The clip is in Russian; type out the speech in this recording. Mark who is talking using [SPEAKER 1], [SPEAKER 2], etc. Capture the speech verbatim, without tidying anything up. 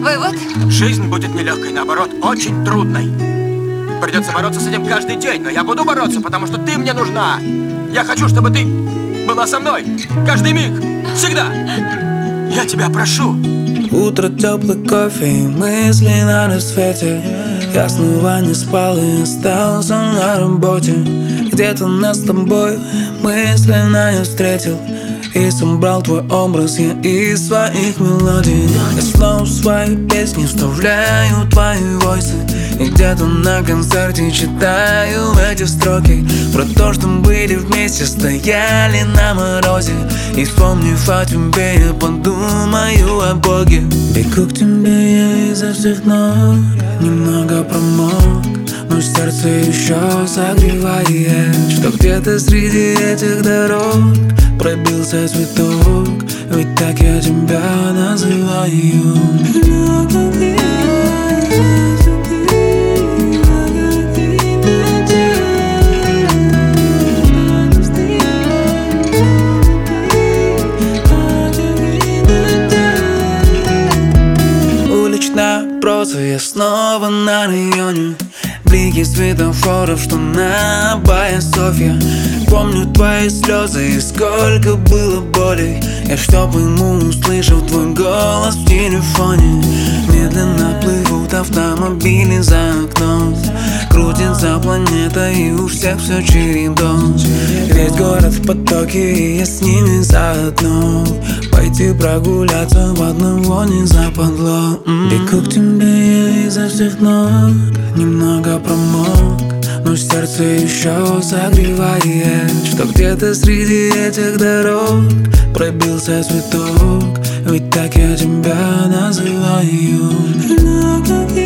[SPEAKER 1] Вывод?
[SPEAKER 2] Жизнь будет нелегкой, наоборот, очень трудной. Придется бороться с этим каждый день, но я буду бороться, потому что ты мне нужна. Я хочу, чтобы ты была со мной каждый миг, всегда. Я тебя прошу.
[SPEAKER 3] Утро, теплый кофе и мысли на рассвете. Я снова не спал и остался на работе. Где-то нас с тобой мысленно я встретил и собрал твой образ я из своих мелодий. Я снова в свои песни вставляю твои войсы, и где-то на концерте читаю эти строки про то, что были вместе, стояли на морозе. И вспомнив о тебе, я подумаю о Боге. Бегу к тебе я изо всех ног, немного промок, но сердце еще согревает, что где-то среди этих дорог пробился цветок. Ведь так я тебя называю. Уличная проза, я снова на районе. Блики светофоров, что на Бая Софья. Помню твои слезы и сколько было боли. Я что пойму, услышав твой голос в телефоне. Медленно плывут автомобили за окном, крутится планета и у всех все чередом. Весь город в потоке и я с ними заодно. Пойти прогуляться в одного не западло. Бегу к тебе я изо всех ног, немного промок, но сердце еще согревает, что где-то среди этих дорог пробился цветок. Ведь так я тебя называю.